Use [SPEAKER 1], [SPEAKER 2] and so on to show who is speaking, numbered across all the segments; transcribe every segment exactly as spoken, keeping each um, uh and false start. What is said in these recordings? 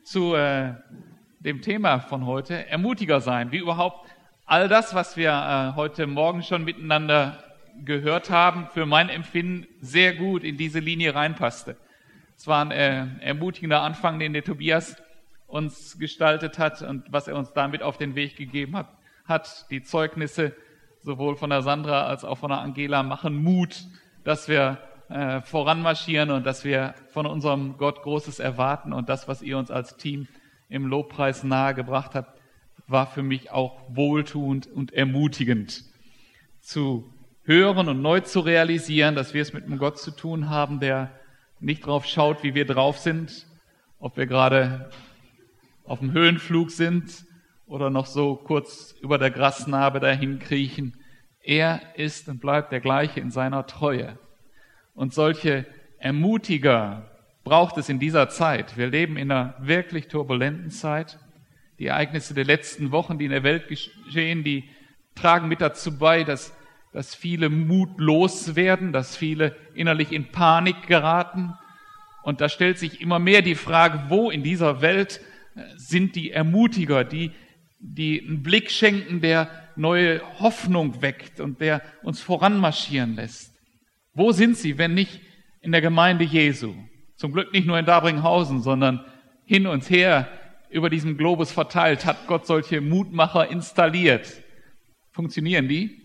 [SPEAKER 1] zu äh, dem Thema von heute, Ermutiger sein, wie überhaupt all das, was wir äh, heute Morgen schon miteinander gehört haben, für mein Empfinden sehr gut in diese Linie reinpasste. Es war ein äh, ermutigender Anfang, den der Tobias uns gestaltet hat und was er uns damit auf den Weg gegeben hat. hat. Die Zeugnisse sowohl von der Sandra als auch von der Angela machen Mut, dass wir äh, voranmarschieren und dass wir von unserem Gott Großes erwarten. Und das, was ihr uns als Team im Lobpreis nahegebracht habt, war für mich auch wohltuend und ermutigend zu hören und neu zu realisieren, dass wir es mit einem Gott zu tun haben, der nicht drauf schaut, wie wir drauf sind, ob wir gerade auf dem Höhenflug sind oder noch so kurz über der Grasnarbe dahin kriechen. Er ist und bleibt der gleiche in seiner Treue. Und solche Ermutiger braucht es in dieser Zeit. Wir leben in einer wirklich turbulenten Zeit. Die Ereignisse der letzten Wochen, die in der Welt geschehen, die tragen mit dazu bei, dass, dass viele mutlos werden, dass viele innerlich in Panik geraten. Und da stellt sich immer mehr die Frage, wo in dieser Welt sind die Ermutiger, die, die einen Blick schenken, der neue Hoffnung weckt und der uns voranmarschieren lässt. Wo sind sie, wenn nicht in der Gemeinde Jesu? Zum Glück nicht nur in Dabringhausen, sondern hin und her über diesen Globus verteilt hat Gott solche Mutmacher installiert. Funktionieren die?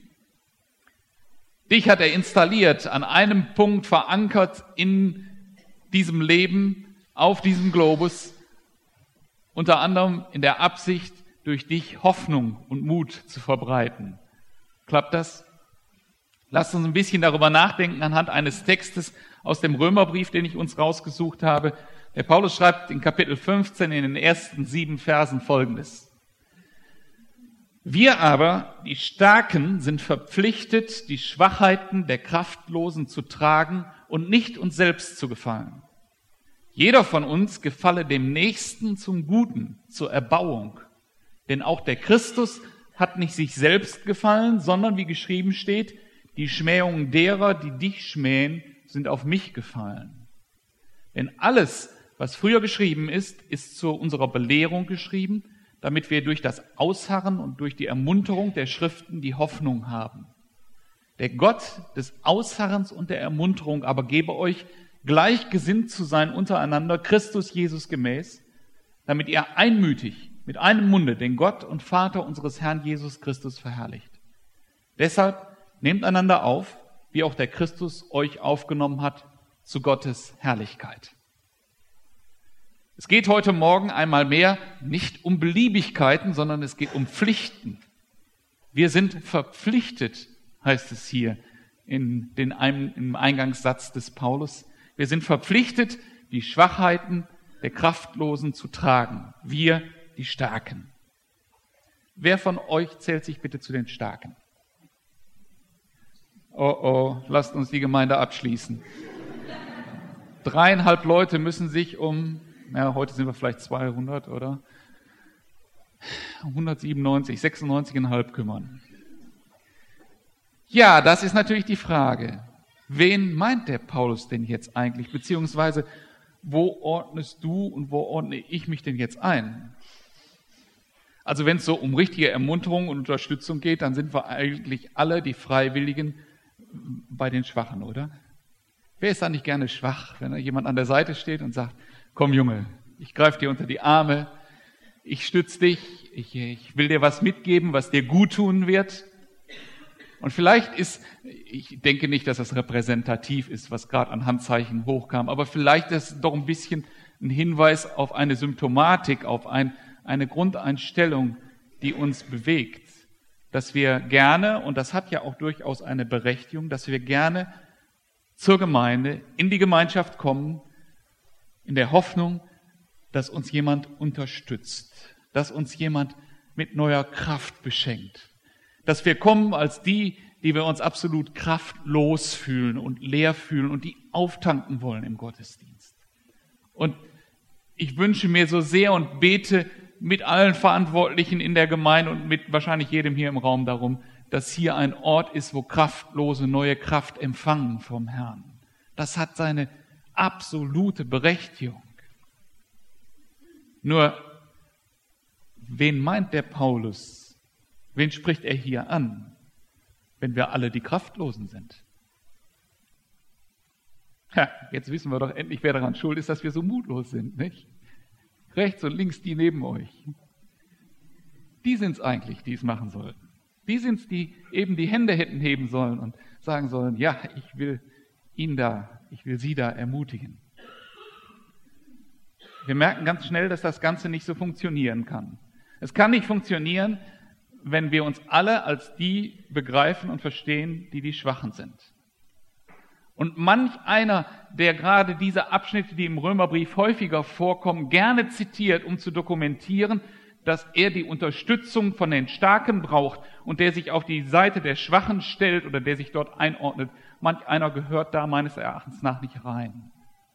[SPEAKER 1] Dich hat er installiert, an einem Punkt verankert in diesem Leben, auf diesem Globus, unter anderem in der Absicht, durch dich Hoffnung und Mut zu verbreiten. Klappt das? Lasst uns ein bisschen darüber nachdenken anhand eines Textes aus dem Römerbrief, den ich uns rausgesucht habe. Der Paulus schreibt in Kapitel fünfzehn in den ersten sieben Versen Folgendes. Wir aber, die Starken, sind verpflichtet, die Schwachheiten der Kraftlosen zu tragen und nicht uns selbst zu gefallen. Jeder von uns gefalle dem Nächsten zum Guten, zur Erbauung. Denn auch der Christus hat nicht sich selbst gefallen, sondern, wie geschrieben steht, die Schmähungen derer, die dich schmähen, sind auf mich gefallen. Denn alles, was früher geschrieben ist, ist zu unserer Belehrung geschrieben, damit wir durch das Ausharren und durch die Ermunterung der Schriften die Hoffnung haben. Der Gott des Ausharrens und der Ermunterung aber gebe euch, gleichgesinnt zu sein untereinander, Christus Jesus gemäß, damit ihr einmütig mit einem Munde den Gott und Vater unseres Herrn Jesus Christus verherrlicht. Deshalb nehmt einander auf, wie auch der Christus euch aufgenommen hat, zu Gottes Herrlichkeit. Es geht heute Morgen einmal mehr nicht um Beliebigkeiten, sondern es geht um Pflichten. Wir sind verpflichtet, heißt es hier in den, im Eingangssatz des Paulus. Wir sind verpflichtet, die Schwachheiten der Kraftlosen zu tragen. Wir, die Starken. Wer von euch zählt sich bitte zu den Starken? Oh oh, lasst uns die Gemeinde abschließen. Dreieinhalb Leute müssen sich um, ja, heute sind wir vielleicht zweihundert, oder? hundertsiebenundneunzig, sechsundneunzig Komma fünf kümmern. Ja, das ist natürlich die Frage. Wen meint der Paulus denn jetzt eigentlich? Beziehungsweise, wo ordnest du und wo ordne ich mich denn jetzt ein? Also wenn es so um richtige Ermunterung und Unterstützung geht, dann sind wir eigentlich alle die Freiwilligen bei den Schwachen, oder? Wer ist da nicht gerne schwach, wenn da jemand an der Seite steht und sagt, komm Junge, ich greife dir unter die Arme, ich stütze dich, ich, ich will dir was mitgeben, was dir gut tun wird. Und vielleicht ist, ich denke nicht, dass das repräsentativ ist, was gerade an Handzeichen hochkam, aber vielleicht ist es doch ein bisschen ein Hinweis auf eine Symptomatik, auf ein, eine Grundeinstellung, die uns bewegt. Dass wir gerne, und das hat ja auch durchaus eine Berechtigung, dass wir gerne zur Gemeinde, in die Gemeinschaft kommen, in der Hoffnung, dass uns jemand unterstützt, dass uns jemand mit neuer Kraft beschenkt. Dass wir kommen als die, die wir uns absolut kraftlos fühlen und leer fühlen und die auftanken wollen im Gottesdienst. Und ich wünsche mir so sehr und bete mit allen Verantwortlichen in der Gemeinde und mit wahrscheinlich jedem hier im Raum darum, dass hier ein Ort ist, wo Kraftlose neue Kraft empfangen vom Herrn. Das hat seine absolute Berechtigung. Nur, wen meint der Paulus? Wen spricht er hier an, wenn wir alle die Kraftlosen sind? Ja, jetzt wissen wir doch endlich, wer daran schuld ist, dass wir so mutlos sind, nicht? Rechts und links die neben euch. Die sind es eigentlich, die es machen sollten. Die sind es, die eben die Hände hätten heben sollen und sagen sollen, ja, ich will ihn da, ich will sie da ermutigen. Wir merken ganz schnell, dass das Ganze nicht so funktionieren kann. Es kann nicht funktionieren, wenn wir uns alle als die begreifen und verstehen, die die Schwachen sind. Und manch einer, der gerade diese Abschnitte, die im Römerbrief häufiger vorkommen, gerne zitiert, um zu dokumentieren, dass er die Unterstützung von den Starken braucht und der sich auf die Seite der Schwachen stellt oder der sich dort einordnet, manch einer gehört da meines Erachtens nach nicht rein.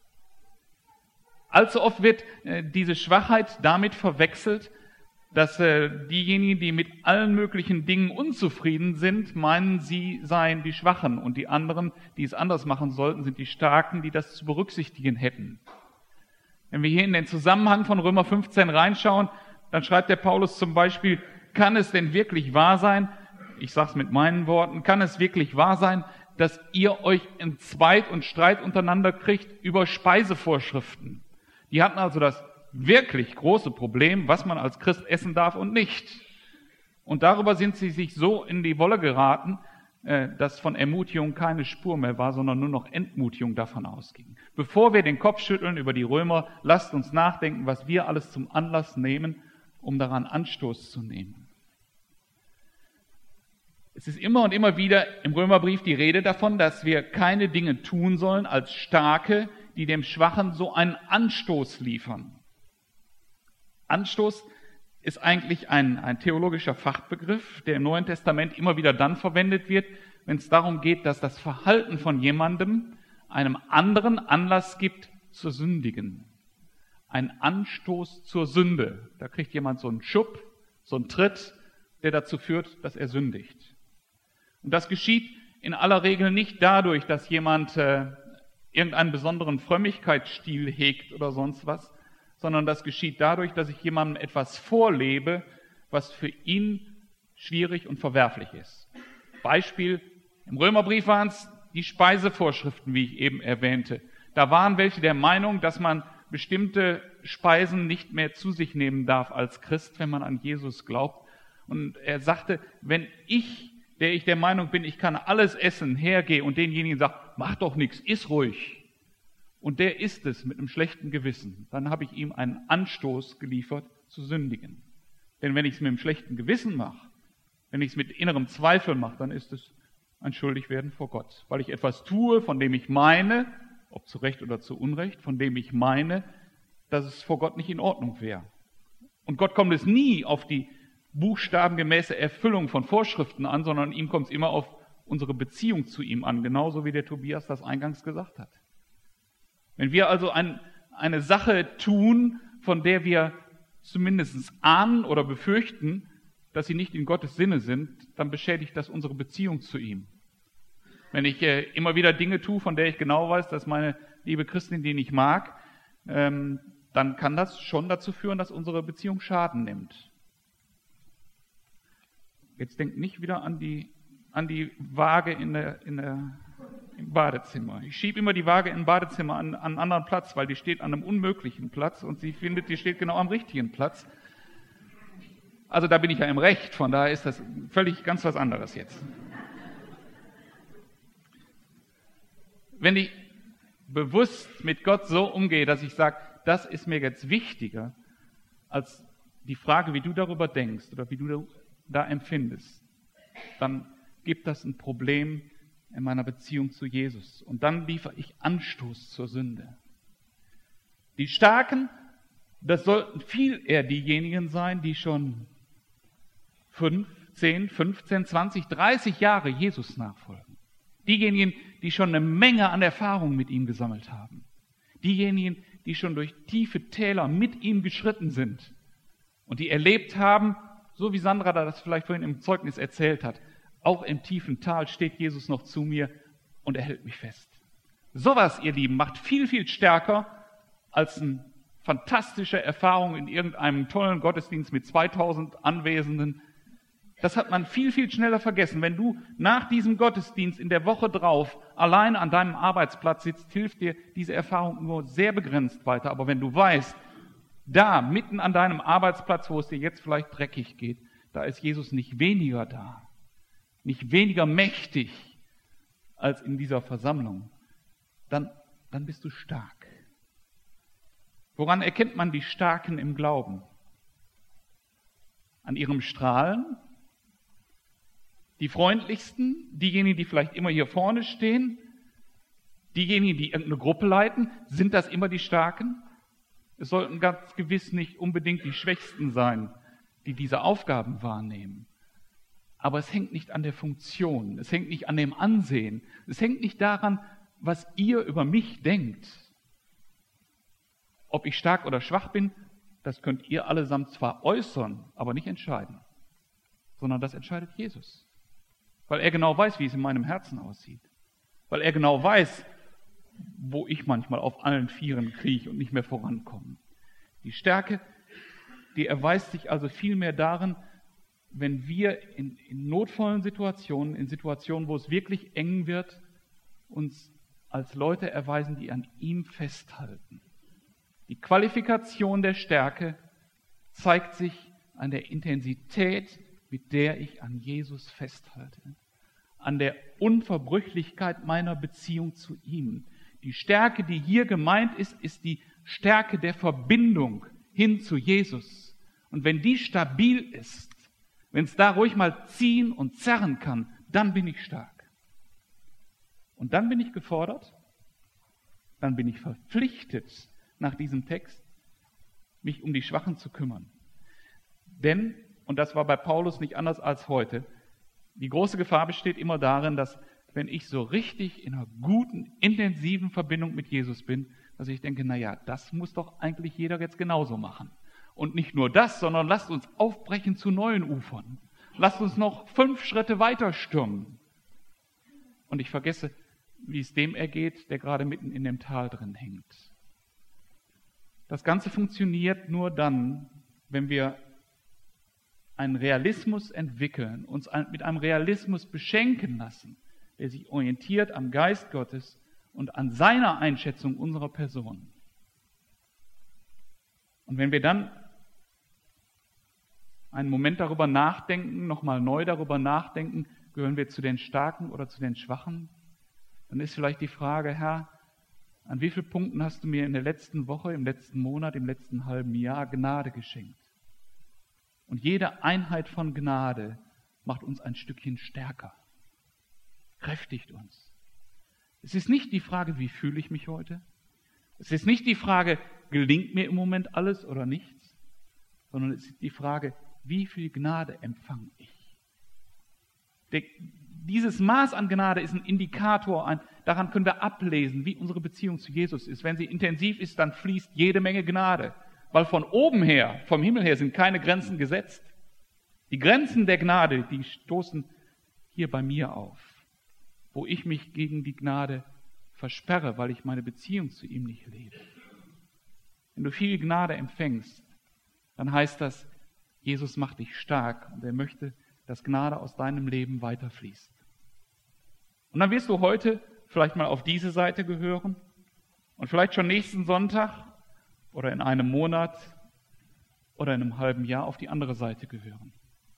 [SPEAKER 1] Allzu oft wird äh, diese Schwachheit damit verwechselt, dass äh, diejenigen, die mit allen möglichen Dingen unzufrieden sind, meinen, sie seien die Schwachen und die anderen, die es anders machen sollten, sind die Starken, die das zu berücksichtigen hätten. Wenn wir hier in den Zusammenhang von Römer fünfzehn reinschauen, dann schreibt der Paulus zum Beispiel, kann es denn wirklich wahr sein, ich sage es mit meinen Worten, kann es wirklich wahr sein, dass ihr euch in Zweit und Streit untereinander kriegt über Speisevorschriften? Die hatten also das wirklich große Problem, was man als Christ essen darf und nicht. Und darüber sind sie sich so in die Wolle geraten, dass von Ermutigung keine Spur mehr war, sondern nur noch Entmutigung davon ausging. Bevor wir den Kopf schütteln über die Römer, lasst uns nachdenken, was wir alles zum Anlass nehmen, um daran Anstoß zu nehmen. Es ist immer und immer wieder im Römerbrief die Rede davon, dass wir keine Dinge tun sollen als Starke, die dem Schwachen so einen Anstoß liefern. Anstoß ist eigentlich ein, ein theologischer Fachbegriff, der im Neuen Testament immer wieder dann verwendet wird, wenn es darum geht, dass das Verhalten von jemandem einem anderen Anlass gibt, zu sündigen. Ein Anstoß zur Sünde. Da kriegt jemand so einen Schub, so einen Tritt, der dazu führt, dass er sündigt. Und das geschieht in aller Regel nicht dadurch, dass jemand äh, irgendeinen besonderen Frömmigkeitsstil hegt oder sonst was, sondern das geschieht dadurch, dass ich jemandem etwas vorlebe, was für ihn schwierig und verwerflich ist. Beispiel, im Römerbrief waren es die Speisevorschriften, wie ich eben erwähnte. Da waren welche der Meinung, dass man bestimmte Speisen nicht mehr zu sich nehmen darf als Christ, wenn man an Jesus glaubt. Und er sagte, wenn ich, der ich der Meinung bin, ich kann alles essen, hergehe und denjenigen sage, mach doch nichts, iss ruhig, und der isst es mit einem schlechten Gewissen, dann habe ich ihm einen Anstoß geliefert, zu sündigen. Denn wenn ich es mit einem schlechten Gewissen mache, wenn ich es mit innerem Zweifel mache, dann ist es ein Schuldigwerden vor Gott. Weil ich etwas tue, von dem ich meine, ob zu Recht oder zu Unrecht, von dem ich meine, dass es vor Gott nicht in Ordnung wäre. Und Gott kommt es nie auf die buchstabengemäße Erfüllung von Vorschriften an, sondern ihm kommt es immer auf unsere Beziehung zu ihm an, genauso wie der Tobias das eingangs gesagt hat. Wenn wir also ein, eine Sache tun, von der wir zumindest ahnen oder befürchten, dass sie nicht in Gottes Sinne sind, dann beschädigt das unsere Beziehung zu ihm. Wenn ich äh, immer wieder Dinge tue, von der ich genau weiß, dass meine liebe Christin die nicht mag, ähm, dann kann das schon dazu führen, dass unsere Beziehung Schaden nimmt. Jetzt denkt nicht wieder an die, an die Waage in der, in der, im Badezimmer. Ich schiebe immer die Waage im Badezimmer an, an einen anderen Platz, weil die steht an einem unmöglichen Platz und sie findet, die steht genau am richtigen Platz. Also da bin ich ja im Recht, von daher ist das völlig ganz was anderes jetzt. Wenn ich bewusst mit Gott so umgehe, dass ich sage, das ist mir jetzt wichtiger, als die Frage, wie du darüber denkst oder wie du da empfindest, dann gibt das ein Problem in meiner Beziehung zu Jesus. Und dann liefere ich Anstoß zur Sünde. Die Starken, das sollten viel eher diejenigen sein, die schon fünf, zehn, fünfzehn, zwanzig, dreißig Jahre Jesus nachfolgen. Diejenigen, die schon eine Menge an Erfahrung mit ihm gesammelt haben. Diejenigen, die schon durch tiefe Täler mit ihm geschritten sind und die erlebt haben, so wie Sandra das vielleicht vorhin im Zeugnis erzählt hat, auch im tiefen Tal steht Jesus noch zu mir und er hält mich fest. Sowas, ihr Lieben, macht viel, viel stärker als ein fantastische Erfahrung in irgendeinem tollen Gottesdienst mit zweitausend Anwesenden. Das hat man viel, viel schneller vergessen. Wenn du nach diesem Gottesdienst in der Woche drauf allein an deinem Arbeitsplatz sitzt, hilft dir diese Erfahrung nur sehr begrenzt weiter. Aber wenn du weißt, da, mitten an deinem Arbeitsplatz, wo es dir jetzt vielleicht dreckig geht, da ist Jesus nicht weniger da, nicht weniger mächtig als in dieser Versammlung, dann, dann bist du stark. Woran erkennt man die Starken im Glauben? An ihrem Strahlen? Die freundlichsten, diejenigen, die vielleicht immer hier vorne stehen, diejenigen, die irgendeine Gruppe leiten, sind das immer die Starken? Es sollten ganz gewiss nicht unbedingt die Schwächsten sein, die diese Aufgaben wahrnehmen. Aber es hängt nicht an der Funktion, es hängt nicht an dem Ansehen, es hängt nicht daran, was ihr über mich denkt. Ob ich stark oder schwach bin, das könnt ihr allesamt zwar äußern, aber nicht entscheiden, sondern das entscheidet Jesus. Weil er genau weiß, wie es in meinem Herzen aussieht. Weil er genau weiß, wo ich manchmal auf allen Vieren krieche und nicht mehr vorankomme. Die Stärke, die erweist sich also vielmehr darin, wenn wir in, in notvollen Situationen, in Situationen, wo es wirklich eng wird, uns als Leute erweisen, die an ihm festhalten. Die Qualifikation der Stärke zeigt sich an der Intensität, mit der ich an Jesus festhalte, an der Unverbrüchlichkeit meiner Beziehung zu ihm. Die Stärke, die hier gemeint ist, ist die Stärke der Verbindung hin zu Jesus. Und wenn die stabil ist, wenn es da ruhig mal ziehen und zerren kann, dann bin ich stark. Und dann bin ich gefordert, dann bin ich verpflichtet, nach diesem Text, mich um die Schwachen zu kümmern. Denn, und das war bei Paulus nicht anders als heute, die große Gefahr besteht immer darin, dass wenn ich so richtig in einer guten, intensiven Verbindung mit Jesus bin, dass ich denke, naja, das muss doch eigentlich jeder jetzt genauso machen. Und nicht nur das, sondern lasst uns aufbrechen zu neuen Ufern. Lasst uns noch fünf Schritte weiter stürmen. Und ich vergesse, wie es dem ergeht, der gerade mitten in dem Tal drin hängt. Das Ganze funktioniert nur dann, wenn wir einen Realismus entwickeln, uns mit einem Realismus beschenken lassen, der sich orientiert am Geist Gottes und an seiner Einschätzung unserer Person. Und wenn wir dann einen Moment darüber nachdenken, nochmal neu darüber nachdenken, gehören wir zu den Starken oder zu den Schwachen, dann ist vielleicht die Frage, Herr, an wie vielen Punkten hast du mir in der letzten Woche, im letzten Monat, im letzten halben Jahr Gnade geschenkt? Und jede Einheit von Gnade macht uns ein Stückchen stärker, kräftigt uns. Es ist nicht die Frage, wie fühle ich mich heute? Es ist nicht die Frage, gelingt mir im Moment alles oder nichts? Sondern es ist die Frage, wie viel Gnade empfange ich? Der, dieses Maß an Gnade ist ein Indikator, ein, daran können wir ablesen, wie unsere Beziehung zu Jesus ist. Wenn sie intensiv ist, dann fließt jede Menge Gnade. Weil von oben her, vom Himmel her, sind keine Grenzen gesetzt. Die Grenzen der Gnade, die stoßen hier bei mir auf, wo ich mich gegen die Gnade versperre, weil ich meine Beziehung zu ihm nicht lebe. Wenn du viel Gnade empfängst, dann heißt das, Jesus macht dich stark und er möchte, dass Gnade aus deinem Leben weiterfließt. Und dann wirst du heute vielleicht mal auf diese Seite gehören und vielleicht schon nächsten Sonntag oder in einem Monat oder in einem halben Jahr auf die andere Seite gehören.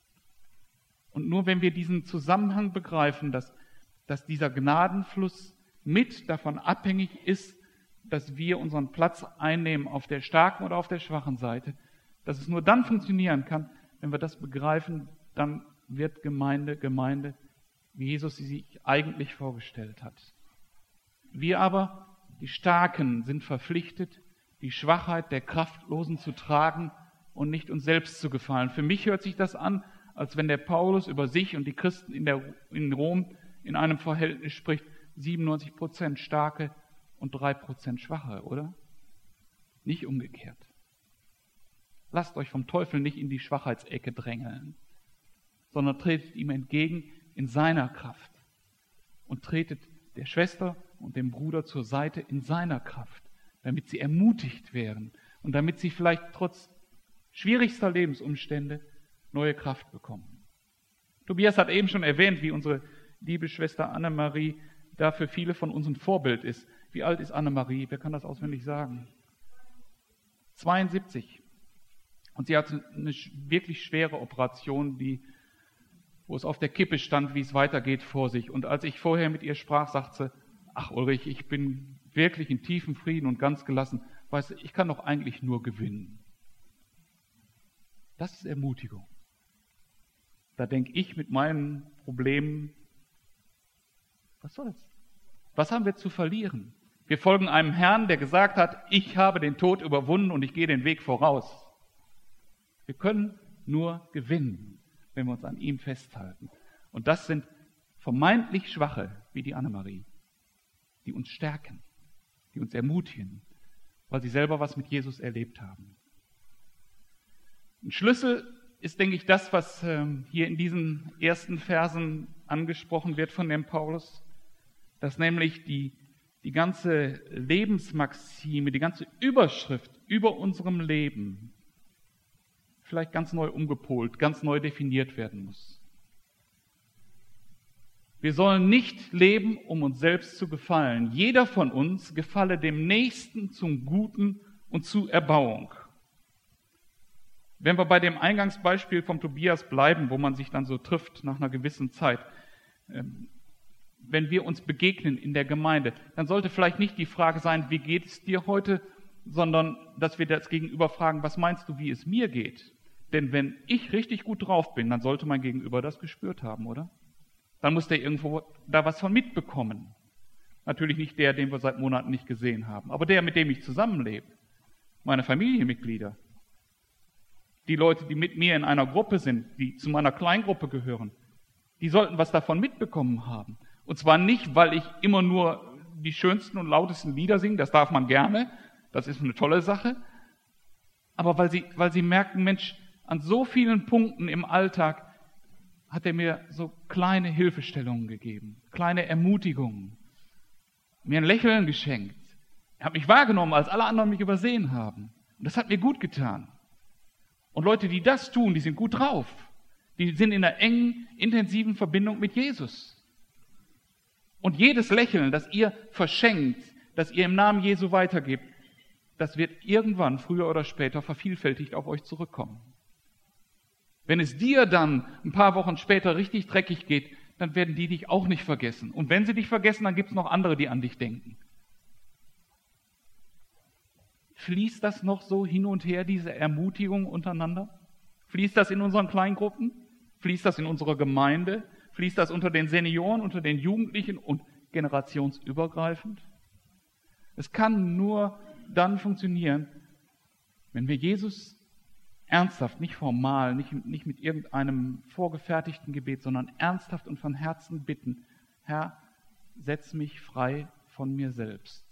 [SPEAKER 1] Und nur wenn wir diesen Zusammenhang begreifen, dass, dass dieser Gnadenfluss mit davon abhängig ist, dass wir unseren Platz einnehmen auf der starken oder auf der schwachen Seite, dass es nur dann funktionieren kann, wenn wir das begreifen, dann wird Gemeinde Gemeinde, wie Jesus sie sich eigentlich vorgestellt hat. Wir aber, die Starken, sind verpflichtet, die Schwachheit der Kraftlosen zu tragen und nicht uns selbst zu gefallen. Für mich hört sich das an, als wenn der Paulus über sich und die Christen in, der, in Rom in einem Verhältnis spricht, siebenundneunzig Prozent Starke und drei Prozent Schwache, oder? Nicht umgekehrt. Lasst euch vom Teufel nicht in die Schwachheitsecke drängeln, sondern tretet ihm entgegen in seiner Kraft und tretet der Schwester und dem Bruder zur Seite in seiner Kraft, damit sie ermutigt werden und damit sie vielleicht trotz schwierigster Lebensumstände neue Kraft bekommen. Tobias hat eben schon erwähnt, wie unsere liebe Schwester Annemarie da für viele von uns ein Vorbild ist. Wie alt ist Annemarie? Wer kann das auswendig sagen? zweiundsiebzig. Und sie hatte eine wirklich schwere Operation, die, wo es auf der Kippe stand, wie es weitergeht, vor sich. Und als ich vorher mit ihr sprach, sagte sie, ach Ulrich, ich bin wirklich in tiefem Frieden und ganz gelassen. Weißt du, ich kann doch eigentlich nur gewinnen. Das ist Ermutigung. Da denke ich mit meinen Problemen, was soll's? Was haben wir zu verlieren? Wir folgen einem Herrn, der gesagt hat, ich habe den Tod überwunden und ich gehe den Weg voraus. Wir können nur gewinnen, wenn wir uns an ihm festhalten. Und das sind vermeintlich Schwache, wie die Annemarie, die uns stärken, die uns ermutigen, weil sie selber was mit Jesus erlebt haben. Ein Schlüssel ist, denke ich, das, was hier in diesen ersten Versen angesprochen wird von dem Paulus, dass nämlich die, die ganze Lebensmaxime, die ganze Überschrift über unserem Leben vielleicht ganz neu umgepolt, ganz neu definiert werden muss. Wir sollen nicht leben, um uns selbst zu gefallen. Jeder von uns gefalle dem Nächsten zum Guten und zu Erbauung. Wenn wir bei dem Eingangsbeispiel vom Tobias bleiben, wo man sich dann so trifft nach einer gewissen Zeit, wenn wir uns begegnen in der Gemeinde, dann sollte vielleicht nicht die Frage sein, wie geht es dir heute, sondern dass wir das Gegenüber fragen, was meinst du, wie es mir geht? Denn wenn ich richtig gut drauf bin, dann sollte mein Gegenüber das gespürt haben, oder? Dann muss der irgendwo da was von mitbekommen. Natürlich nicht der, den wir seit Monaten nicht gesehen haben, aber der, mit dem ich zusammenlebe, meine Familienmitglieder, die Leute, die mit mir in einer Gruppe sind, die zu meiner Kleingruppe gehören, die sollten was davon mitbekommen haben. Und zwar nicht, weil ich immer nur die schönsten und lautesten Lieder singe, das darf man gerne, das ist eine tolle Sache, aber weil sie, weil sie merken, Mensch, an so vielen Punkten im Alltag hat er mir so kleine Hilfestellungen gegeben, kleine Ermutigungen, mir ein Lächeln geschenkt. Er hat mich wahrgenommen, als alle anderen mich übersehen haben. Und das hat mir gut getan. Und Leute, die das tun, die sind gut drauf. Die sind in einer engen, intensiven Verbindung mit Jesus. Und jedes Lächeln, das ihr verschenkt, das ihr im Namen Jesu weitergibt, das wird irgendwann, früher oder später, vervielfältigt auf euch zurückkommen. Wenn es dir dann ein paar Wochen später richtig dreckig geht, dann werden die dich auch nicht vergessen. Und wenn sie dich vergessen, dann gibt es noch andere, die an dich denken. Fließt das noch so hin und her, diese Ermutigung untereinander? Fließt das in unseren Kleingruppen? Fließt das in unserer Gemeinde? Fließt das unter den Senioren, unter den Jugendlichen und generationsübergreifend? Es kann nur dann funktionieren, wenn wir Jesus ernsthaft, nicht formal, nicht, nicht mit irgendeinem vorgefertigten Gebet, sondern ernsthaft und von Herzen bitten, Herr, setz mich frei von mir selbst.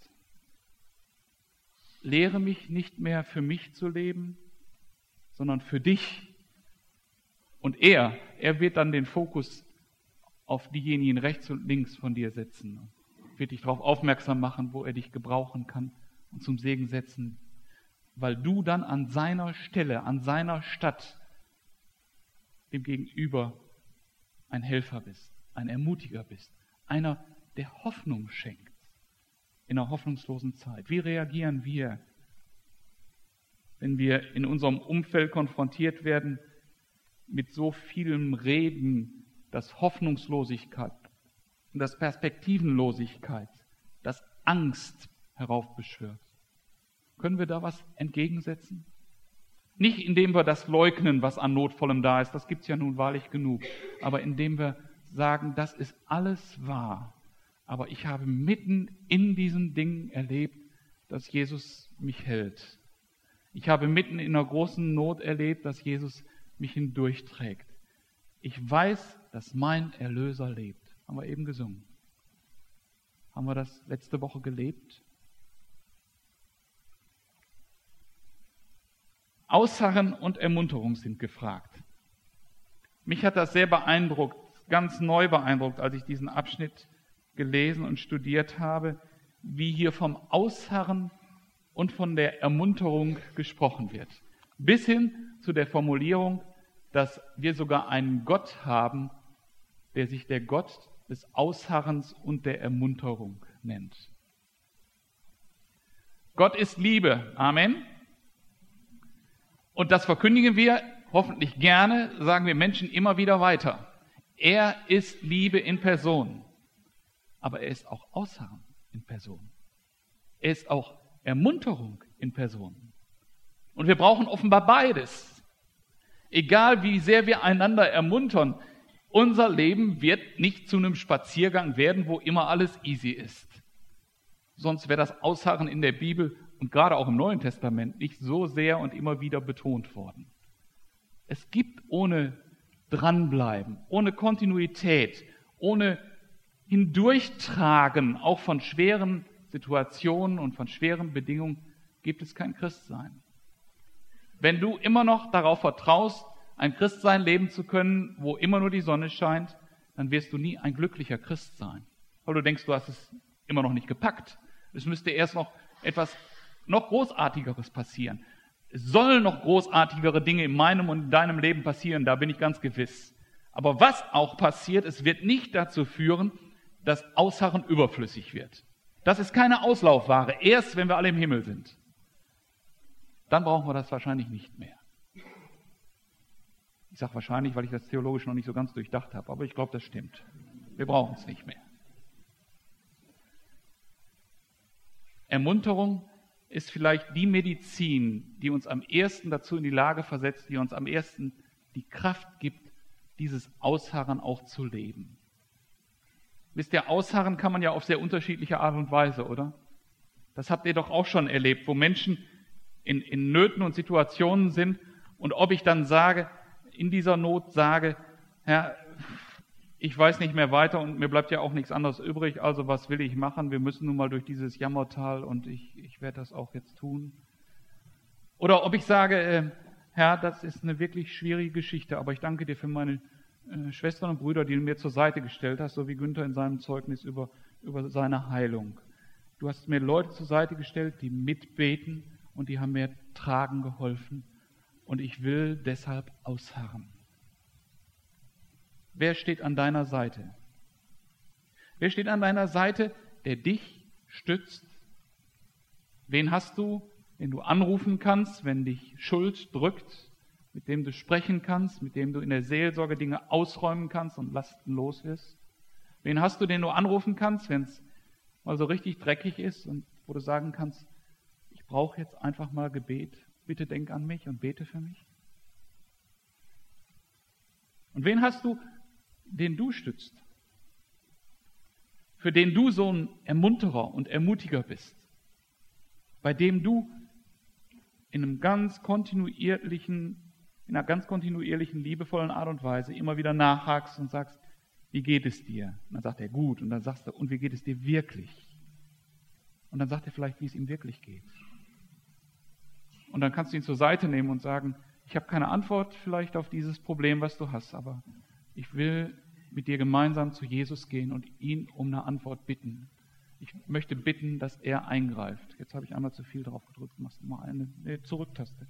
[SPEAKER 1] Lehre mich nicht mehr für mich zu leben, sondern für dich. Und er, er wird dann den Fokus auf diejenigen rechts und links von dir setzen, wird dich darauf aufmerksam machen, wo er dich gebrauchen kann und zum Segen setzen, weil du dann an seiner Stelle, an seiner Stadt dem Gegenüber ein Helfer bist, ein Ermutiger bist, einer, der Hoffnung schenkt in einer hoffnungslosen Zeit. Wie reagieren wir, wenn wir in unserem Umfeld konfrontiert werden mit so vielem Reden, das Hoffnungslosigkeit und das Perspektivenlosigkeit, das Angst heraufbeschwört? Können wir da was entgegensetzen? Nicht indem wir das leugnen, was an Notvollem da ist, das gibt es ja nun wahrlich genug, aber indem wir sagen, das ist alles wahr, aber ich habe mitten in diesen Dingen erlebt, dass Jesus mich hält. Ich habe mitten in einer großen Not erlebt, dass Jesus mich hindurchträgt. Ich weiß, dass mein Erlöser lebt. Haben wir eben gesungen. Haben wir das letzte Woche gelebt? Ausharren und Ermunterung sind gefragt. Mich hat das sehr beeindruckt, ganz neu beeindruckt, als ich diesen Abschnitt gelesen und studiert habe, wie hier vom Ausharren und von der Ermunterung gesprochen wird. Bis hin zu der Formulierung, dass wir sogar einen Gott haben, der sich der Gott des Ausharrens und der Ermunterung nennt. Gott ist Liebe. Amen. Und das verkündigen wir hoffentlich gerne, sagen wir Menschen immer wieder weiter. Er ist Liebe in Person. Aber er ist auch Ausharren in Person. Er ist auch Ermunterung in Person. Und wir brauchen offenbar beides. Egal wie sehr wir einander ermuntern, unser Leben wird nicht zu einem Spaziergang werden, wo immer alles easy ist. Sonst wäre das Ausharren in der Bibel und gerade auch im Neuen Testament nicht so sehr und immer wieder betont worden. Es gibt ohne Dranbleiben, ohne Kontinuität, ohne Hindurchtragen auch von schweren Situationen und von schweren Bedingungen gibt es kein Christsein. Wenn du immer noch darauf vertraust, ein Christsein leben zu können, wo immer nur die Sonne scheint, dann wirst du nie ein glücklicher Christ sein. Weil du denkst, du hast es immer noch nicht gepackt. Es müsste erst noch etwas noch Großartigeres passieren. Es sollen noch großartigere Dinge in meinem und in deinem Leben passieren, da bin ich ganz gewiss. Aber was auch passiert, es wird nicht dazu führen, dass Ausharren überflüssig wird. Das ist keine Auslaufware, erst wenn wir alle im Himmel sind. Dann brauchen wir das wahrscheinlich nicht mehr. Ich sage wahrscheinlich, weil ich das theologisch noch nicht so ganz durchdacht habe, aber ich glaube, das stimmt. Wir brauchen es nicht mehr. Ermunterung ist vielleicht die Medizin, die uns am ehesten dazu in die Lage versetzt, die uns am ehesten die Kraft gibt, dieses Ausharren auch zu leben. Wisst ihr, Ausharren kann man ja auf sehr unterschiedliche Art und Weise, oder? Das habt ihr doch auch schon erlebt, wo Menschen in, in Nöten und Situationen sind und ob ich dann sage, in dieser Not sage, Herr, ich weiß nicht mehr weiter und mir bleibt ja auch nichts anderes übrig, also was will ich machen? Wir müssen nun mal durch dieses Jammertal und ich, ich werde das auch jetzt tun. Oder ob ich sage, äh, Herr, das ist eine wirklich schwierige Geschichte, aber ich danke dir für meine äh, Schwestern und Brüder, die du mir zur Seite gestellt hast, so wie Günther in seinem Zeugnis über, über seine Heilung. Du hast mir Leute zur Seite gestellt, die mitbeten und die haben mir tragen geholfen und ich will deshalb ausharren. Wer steht an deiner Seite? Wer steht an deiner Seite, der dich stützt? Wen hast du, den du anrufen kannst, wenn dich Schuld drückt, mit dem du sprechen kannst, mit dem du in der Seelsorge Dinge ausräumen kannst und Lasten los wirst? Wen hast du, den du anrufen kannst, wenn es mal so richtig dreckig ist und wo du sagen kannst, ich brauche jetzt einfach mal Gebet, bitte denk an mich und bete für mich? Und wen hast du, den du stützt, für den du so ein Ermunterer und Ermutiger bist, bei dem du in einem ganz kontinuierlichen, in einer ganz kontinuierlichen, liebevollen Art und Weise immer wieder nachhakst und sagst, wie geht es dir? Und dann sagt er, gut. Und dann sagst du, und wie geht es dir wirklich? Und dann sagt er vielleicht, wie es ihm wirklich geht. Und dann kannst du ihn zur Seite nehmen und sagen, ich habe keine Antwort vielleicht auf dieses Problem, was du hast, aber ich will mit dir gemeinsam zu Jesus gehen und ihn um eine Antwort bitten. Ich möchte bitten, dass er eingreift. Jetzt habe ich einmal zu viel drauf gedrückt. Machst du mal eine nee, Zurücktaste.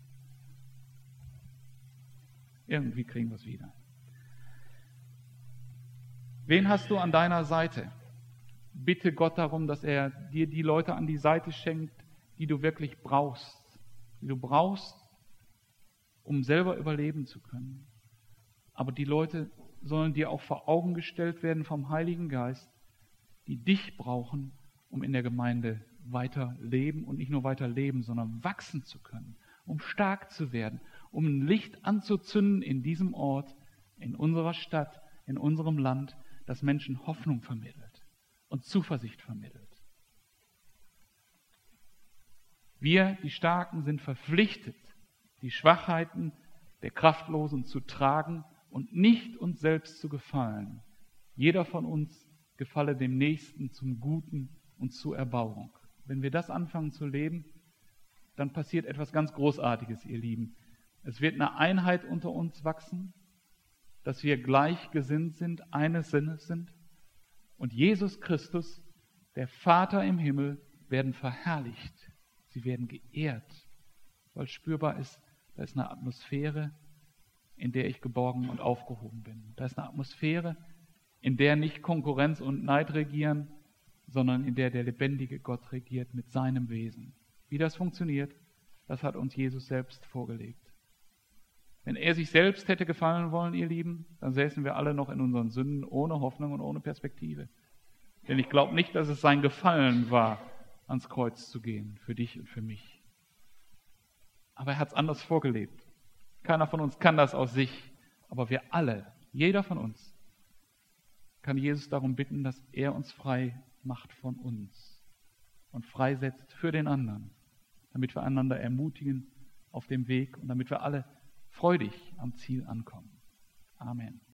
[SPEAKER 1] Irgendwie kriegen wir es wieder. Wen hast du an deiner Seite? Bitte Gott darum, dass er dir die Leute an die Seite schenkt, die du wirklich brauchst. Die du brauchst, um selber überleben zu können. Aber die Leute sollen dir auch vor Augen gestellt werden vom Heiligen Geist, die dich brauchen, um in der Gemeinde weiter leben und nicht nur weiter leben, sondern wachsen zu können, um stark zu werden, um ein Licht anzuzünden in diesem Ort, in unserer Stadt, in unserem Land, das Menschen Hoffnung vermittelt und Zuversicht vermittelt. Wir, die Starken, sind verpflichtet, die Schwachheiten der Kraftlosen zu tragen und nicht uns selbst zu gefallen. Jeder von uns gefalle dem Nächsten zum Guten und zur Erbauung. Wenn wir das anfangen zu leben, dann passiert etwas ganz Großartiges, ihr Lieben. Es wird eine Einheit unter uns wachsen, dass wir gleichgesinnt sind, eines Sinnes sind. Und Jesus Christus, der Vater im Himmel, werden verherrlicht Sie werden geehrt, weil spürbar ist, da ist eine Atmosphäre, in der ich geborgen und aufgehoben bin. Da ist eine Atmosphäre, in der nicht Konkurrenz und Neid regieren, sondern in der der lebendige Gott regiert mit seinem Wesen. Wie das funktioniert, das hat uns Jesus selbst vorgelegt. Wenn er sich selbst hätte gefallen wollen, ihr Lieben, dann säßen wir alle noch in unseren Sünden ohne Hoffnung und ohne Perspektive. Denn ich glaube nicht, dass es sein Gefallen war, ans Kreuz zu gehen, für dich und für mich. Aber er hat es anders vorgelebt. Keiner von uns kann das aus sich, aber wir alle, jeder von uns, kann Jesus darum bitten, dass er uns frei macht von uns und freisetzt für den anderen, damit wir einander ermutigen auf dem Weg und damit wir alle freudig am Ziel ankommen. Amen.